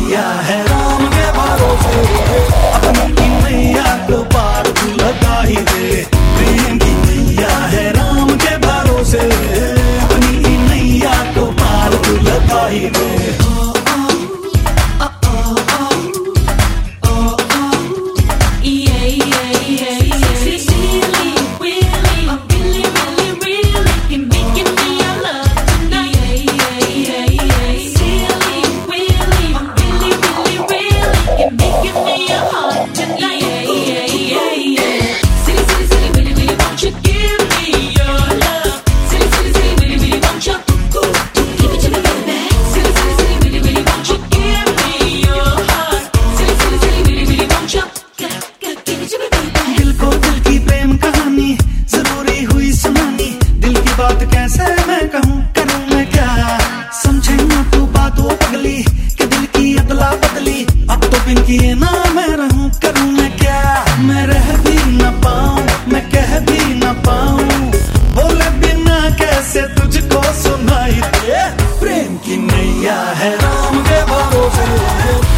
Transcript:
नैया है राम के भरोसे, अपनी की नैया को पार तू लगा ही दे। प्रेम की नैया है राम के भरोसे, अपनी की नैया को पार तू लगा ही दे। बात कैसे मैं कहूँ, करूँ मैं क्या, समझे ना तू बातों पगली कि दिल की अदला बदली। अब तो बिन किए ना मैं रहूँ, करूँ मैं क्या, मैं रह भी न पाऊँ, मैं कह भी न पाऊँ, बोले बिना कैसे तुझको सुनाई दे। प्रेम की नैया है राम के भरोसे,